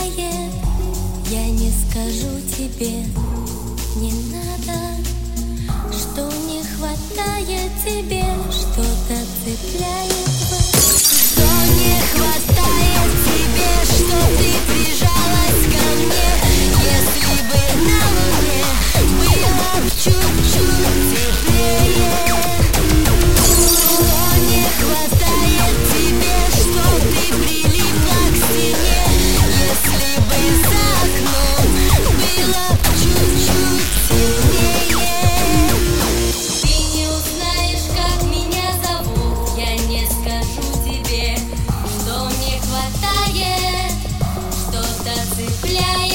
цепляет. Я не скажу тебе, не надо, что не хватает тебе, что-то цепляет. Что не хватает тебе, что ты прижалась ко мне. Если бы на луне было чуть-чуть теплее. Что не хватает тебе, что ты прилипла к стене. Если бы за окном было чуть-чуть темнее. Ты не узнаешь, как меня зовут. Я не скажу тебе, что мне хватает, что-то цепляет.